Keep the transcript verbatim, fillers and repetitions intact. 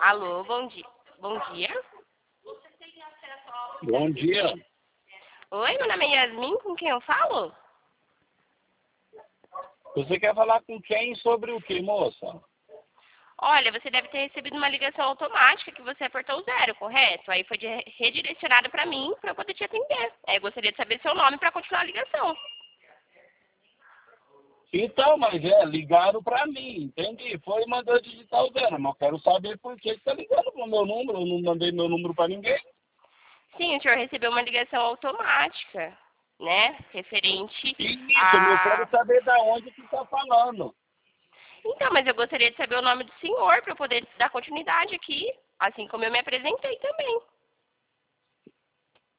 Alô, bom dia. Bom dia. Bom dia. Oi, meu nome é Yasmin, com quem eu falo? Você quer falar com quem sobre o que, moça? Olha, você deve ter recebido uma ligação automática que você apertou o zero, correto? Aí foi de- redirecionado para mim para eu poder te atender. Aí eu gostaria de saber seu nome para continuar a ligação. Então, mas é, ligaram pra mim, entendi. Foi e mandou digitar o zero, mas eu quero saber por que que tá ligando pro meu número. Eu não mandei meu número pra ninguém. Sim, o senhor recebeu uma ligação automática, né? Referente Isso, eu a... quero saber da onde que tá falando. Então, mas eu gostaria de saber o nome do senhor para eu poder dar continuidade aqui, assim como eu me apresentei também.